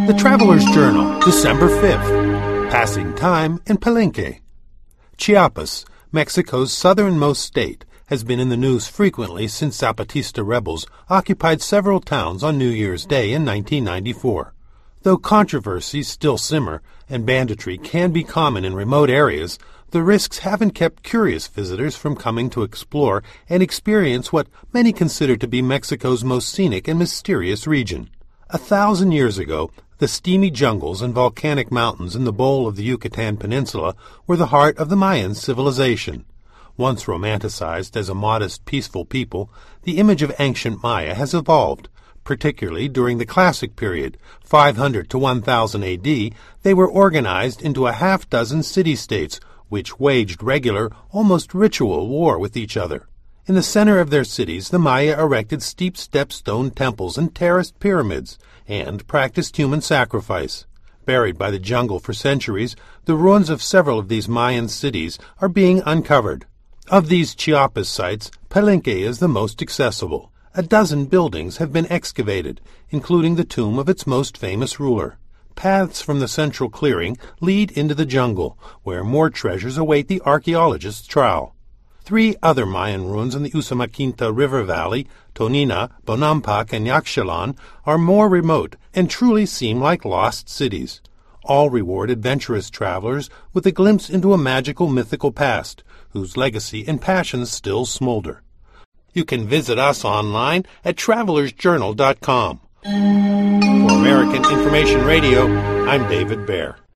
The Traveler's Journal, December 5th. Passing time in Palenque. Chiapas, Mexico's southernmost state, has been in the news frequently since Zapatista rebels occupied several towns on New Year's Day in 1994. Though controversies still simmer and banditry can be common in remote areas, the risks haven't kept curious visitors from coming to explore and experience what many consider to be Mexico's most scenic and mysterious region. 1,000 years ago, the steamy jungles and volcanic mountains in the bowl of the Yucatan Peninsula were the heart of the Mayan civilization. Once romanticized as a modest, peaceful people, the image of ancient Maya has evolved. Particularly during the Classic period, 500 to 1000 A.D., they were organized into a half-dozen city-states, which waged regular, almost ritual war with each other. In the center of their cities, the Maya erected steep step-stone temples and terraced pyramids, and practiced human sacrifice. Buried by the jungle for centuries, the ruins of several of these Mayan cities are being uncovered. Of these Chiapas sites, Palenque is the most accessible. 12 buildings have been excavated, including the tomb of its most famous ruler. Paths from the central clearing lead into the jungle, where more treasures await the archaeologist's trowel. 3 other Mayan ruins in the Usumacinta River Valley, Tonina, Bonampak, and Yaxchilan, are more remote and truly seem like lost cities. All reward adventurous travelers with a glimpse into a magical mythical past, whose legacy and passions still smolder. You can visit us online at travelersjournal.com. For American Information Radio, I'm David Baer.